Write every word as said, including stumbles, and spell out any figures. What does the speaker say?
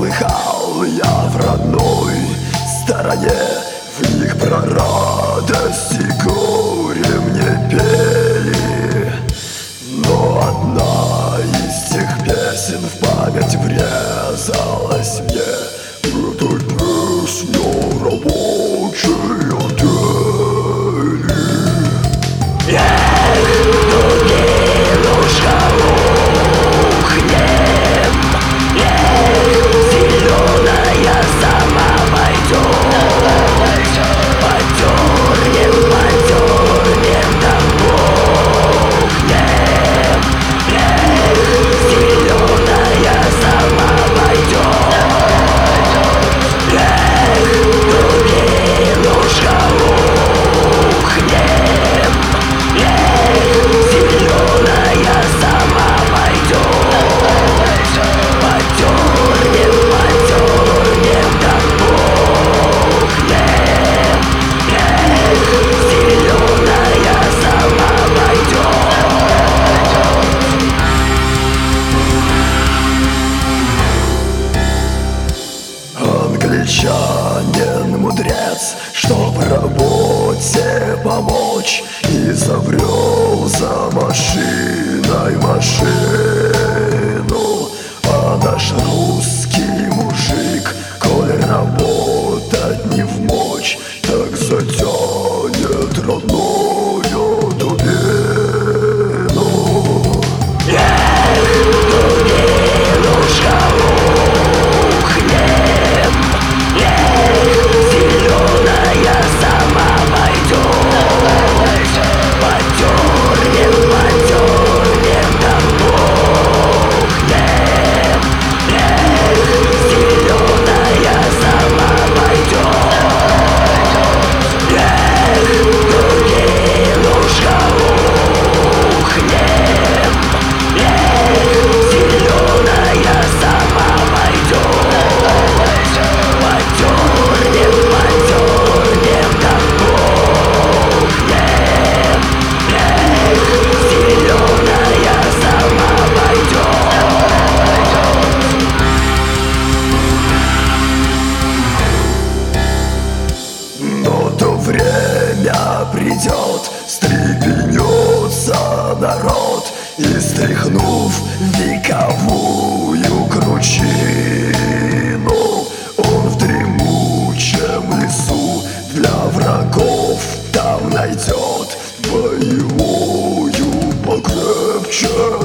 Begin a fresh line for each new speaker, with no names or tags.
слыхал я в родной стороне, в них про радость и горе мне пели. Но одна из тех песен в память врезалась мне. Этой песней рабочие пели. Эх, дубинушка, ухнем, эх, зеленая сама пойдет. Подернем, подернем, да ухнем, эх, зеленая сама пойдет. Эх, дубинушка, ухнем, эх, зеленая сама пойдет. Подернем, подернем, да ухнем, эх, зеленая сама пойдет. Англичанин мудрец, чтоб работе помочь, изобрел за машиной машину. А наш русский мужик, коль работать не вмочь, так затянет родную дубину. Эх, дубинушка, ухнем, эх, зеленая сама пойдет. Подернем, подернем, да ухнем, эх, зеленая сама пойдет. Эх, дубинушка, ухнем, эх, зеленая сама пойдет. Подернем, подернем, да ухнем, эх, зеленая сама пойдет. Но то время придет, встрепенется народ, и, стряхнув вековую кручину, он в дремучем лесу для врагов там найдет боевую покрепче